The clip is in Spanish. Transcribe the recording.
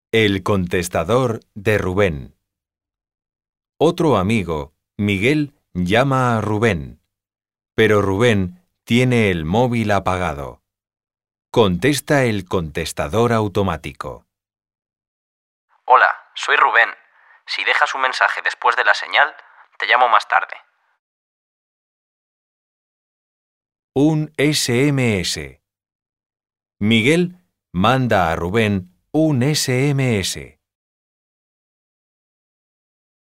El contestador de Rubén. Otro amigo, Miguel, llama a Rubén, pero Rubén tiene el móvil apagado. Contesta el contestador automático. Hola, soy Rubén. Si dejas un mensaje después de la señal, te llamo más tarde. Un SMS. Miguel manda a Rubén un SMS.